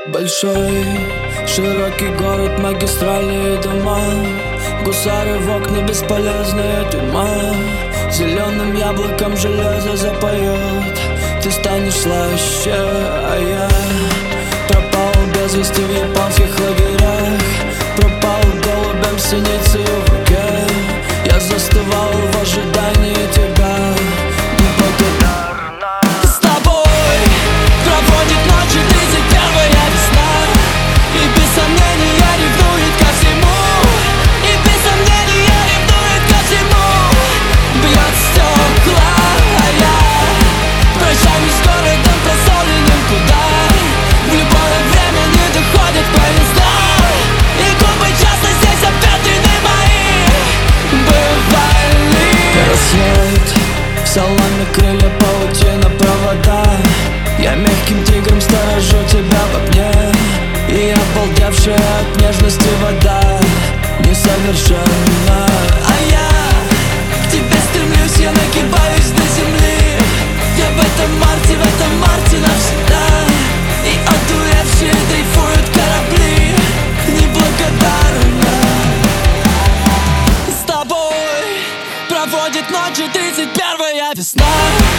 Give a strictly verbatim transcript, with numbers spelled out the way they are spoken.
Большой, широкий город, магистральные дома, гусары в окна, бесполезная тюрьма. Зеленым яблоком железо запоет, ты станешь слаще, а я пропал без вести в японских лагерях. Пропал голубем синицей в руке, я застывал в ожидании тебя. Неблагодарно. С тобой проводит ночи тридцать первая весна, и без сомнения ревнует ко всему, и без сомнения ревнует ко всему. Бьет стекла, а я прощаюсь с городом просоленным, куда в любое время не доходят поезда, и губы часто здесь обветрены мои бывали. Рассвет, в саламе крылья, паутина, провода. Я мягким тигром сторожу тебя в окне, и обалдевшая от нежности вода несовершенна. А я к тебе стремлюсь, я нагибаюсь до земли. Я в этом марте, в этом марте навсегда, и одуревшие дрейфуют корабли неблагодарно. С тобой проводит ночи тридцать первая весна.